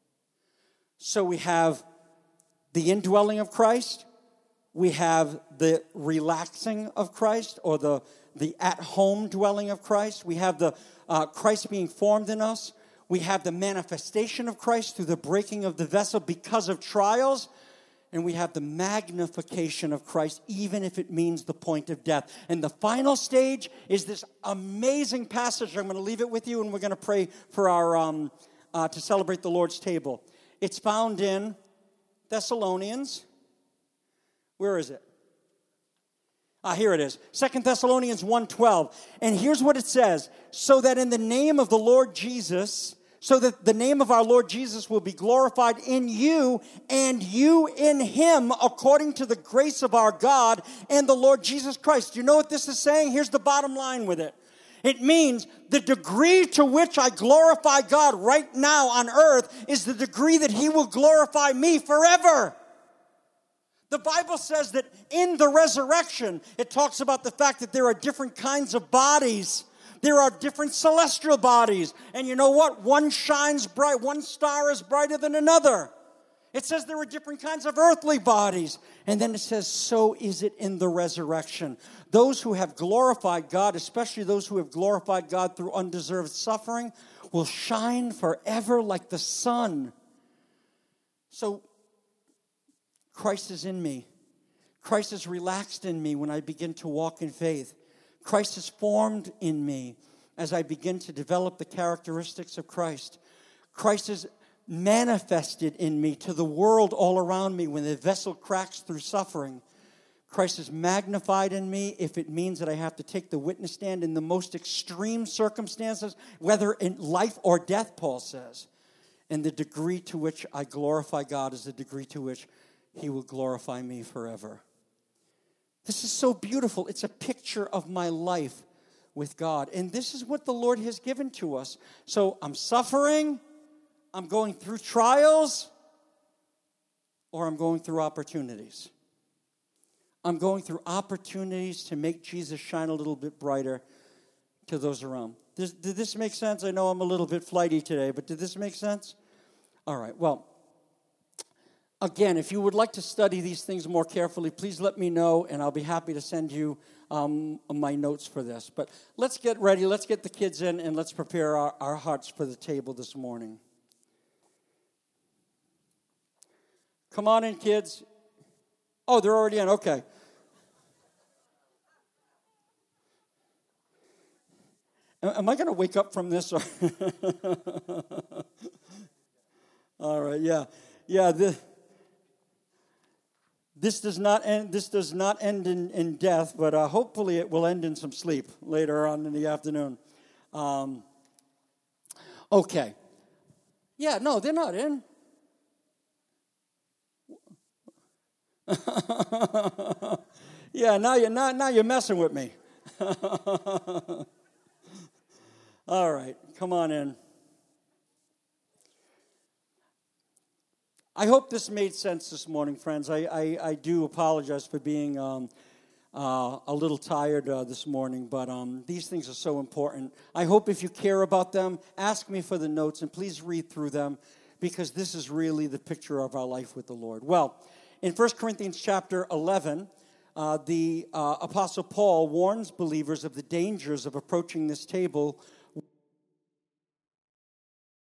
S2: So we have the indwelling of Christ, we have the relaxing of Christ, or the at-home dwelling of Christ. We have the Christ being formed in us. We have the manifestation of Christ through the breaking of the vessel because of trials. And we have the magnification of Christ, even if it means the point of death. And the final stage is this amazing passage. I'm going to leave it with you, and we're going to pray for our to celebrate the Lord's table. It's found in Thessalonians. Where is it? Here it is. 2 Thessalonians 1:12. And here's what it says. So that in the name of the Lord Jesus, so that the name of our Lord Jesus will be glorified in you and you in him, according to the grace of our God and the Lord Jesus Christ. Do you know what this is saying? Here's the bottom line with it. It means the degree to which I glorify God right now on earth is the degree that he will glorify me forever. The Bible says that in the resurrection, it talks about the fact that there are different kinds of bodies. There are different celestial bodies. And you know what? One shines bright. One star is brighter than another. It says there are different kinds of earthly bodies. And then it says, so is it in the resurrection. Those who have glorified God, especially those who have glorified God through undeserved suffering, will shine forever like the sun. So Christ is in me. Christ is relaxed in me when I begin to walk in faith. Christ is formed in me as I begin to develop the characteristics of Christ. Christ is manifested in me to the world all around me when the vessel cracks through suffering. Christ is magnified in me if it means that I have to take the witness stand in the most extreme circumstances, whether in life or death, Paul says. And the degree to which I glorify God is the degree to which he will glorify me forever. This is so beautiful. It's a picture of my life with God. And this is what the Lord has given to us. So I'm suffering, I'm going through trials, or I'm going through opportunities. I'm going through opportunities to make Jesus shine a little bit brighter to those around. Did this make sense? I know I'm a little bit flighty today, but did this make sense? All right, well, again, if you would like to study these things more carefully, please let me know, and I'll be happy to send you my notes for this. But let's get ready. Let's get the kids in, and let's prepare our hearts for the table this morning. Come on in, kids. Oh, they're already in. Okay. Am I going to wake up from this? All right, yeah. Yeah, This does not end in death, but hopefully it will end in some sleep later on in the afternoon. Okay. Yeah, no, they're not in. Yeah, now you're messing with me. All right, come on in. I hope this made sense this morning, friends. I do apologize for being a little tired this morning, but these things are so important. I hope if you care about them, ask me for the notes, and please read through them, because this is really the picture of our life with the Lord. Well, in 1 Corinthians chapter 11, the Apostle Paul warns believers of the dangers of approaching this table